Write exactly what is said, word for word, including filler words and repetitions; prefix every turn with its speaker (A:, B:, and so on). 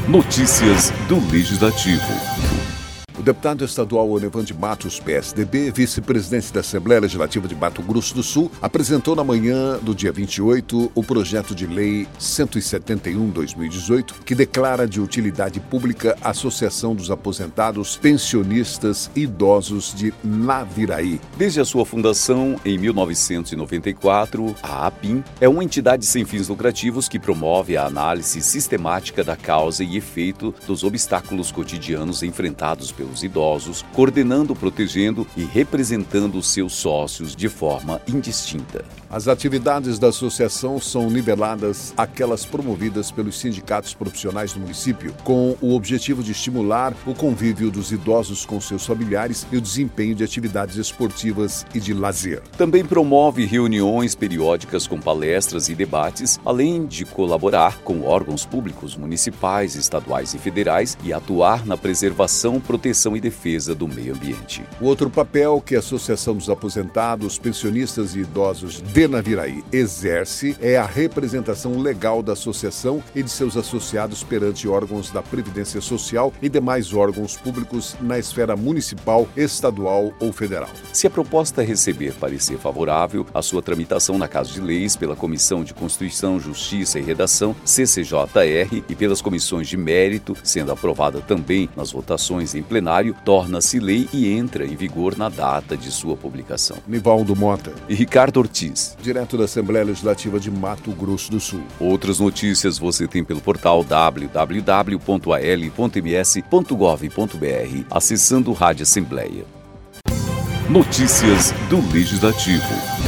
A: Notícias do Legislativo.
B: O deputado estadual Onevande Matos, P S D B, vice-presidente da Assembleia Legislativa de Mato Grosso do Sul, apresentou na manhã do dia vinte e oito o projeto de lei cento e setenta e um barra dois mil e dezoito, que declara de utilidade pública a Associação dos Aposentados Pensionistas Idosos de Naviraí.
A: Desde a sua fundação, em mil novecentos e noventa e quatro, a APIM é uma entidade sem fins lucrativos que promove a análise sistemática da causa e efeito dos obstáculos cotidianos enfrentados pelos idosos, coordenando, protegendo e representando seus sócios de forma indistinta.
B: As atividades da associação são niveladas àquelas promovidas pelos sindicatos profissionais do município, com o objetivo de estimular o convívio dos idosos com seus familiares e o desempenho de atividades esportivas e de lazer.
A: Também promove reuniões periódicas com palestras e debates, além de colaborar com órgãos públicos municipais, estaduais e federais e atuar na preservação, proteção e defesa do meio ambiente.
B: O outro papel que a Associação dos Aposentados, Pensionistas e Idosos de Naviraí exerce é a representação legal da associação e de seus associados perante órgãos da Previdência Social e demais órgãos públicos na esfera municipal, estadual ou federal.
A: Se a proposta receber parecer favorável, a sua tramitação na Casa de Leis pela Comissão de Constituição, Justiça e Redação, C C J R, e pelas comissões de mérito, sendo aprovada também nas votações em plenário, torna-se lei e entra em vigor na data de sua publicação.
B: Nivaldo Mota
A: e Ricardo Ortiz,
B: direto da Assembleia Legislativa de Mato Grosso do Sul.
A: Outras notícias você tem pelo portal w w w ponto a l ponto m s ponto gov ponto b r, acessando Rádio Assembleia. Notícias do Legislativo.